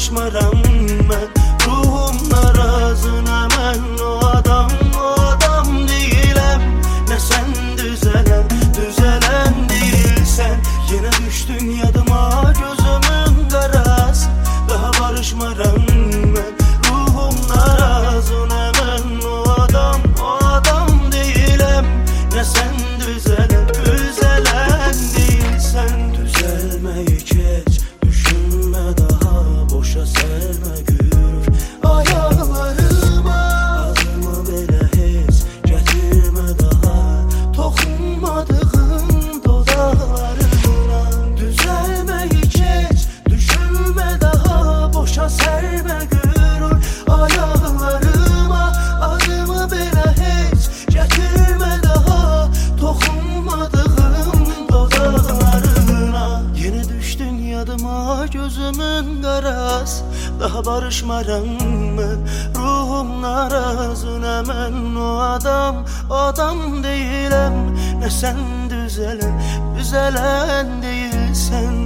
barışmaram mən. Ruhumla razına mən. O adam deyiləm. Nə sən düzələn deyilsən. Yenə düşdün yadıma gözümün qarası. Daha barışmaram mən. Ruhumla razına mən. O adam deyiləm. Nə sən düzələn deyilsən. Düzəlməyi keç, düşünmə daha, boşa sərmə gürür ayaqlarıma. Adımı belə heç gətirmə daha, toxunmadığım dodaqlarına. Düzəlməyi keç, düşünmə daha, boşa sərmə gürür ayaqlarıma. Adımı belə heç gətirmə daha, toxunmadığım dodaqlarına. Yenə düşdün yadıma gözümün qarası. Daha barışmaram mən. Ruhumla razına mən. O adam deyiləm. Nə sən düzələn deyilsən.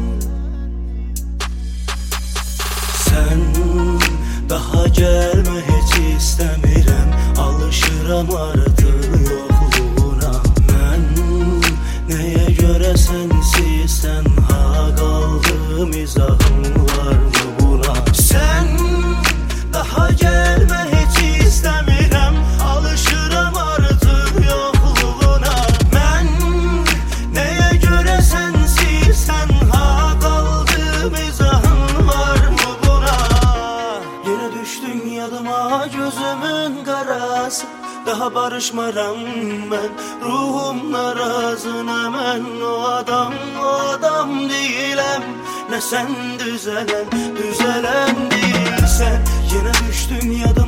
Sən daha gəlmə, heç istəmirəm. Alışıram artıq yoxluğuna. Mən nəyə görə sənsiz tənha qaldım, izahım varmı buna? Sən daha gəlmə, heç istəmirəm. Alışıram artıq yoxluğuna. Mən nəyə görə sənsiz tənha qaldım, izahım varmı buna? Yenə düşdün yadıma gözümün qarası. Daha barışmaram mən. Ruhumla razına mən. O adam deyiləm. Nə sən düzələn deyilsən. Yenə düşdün yadıma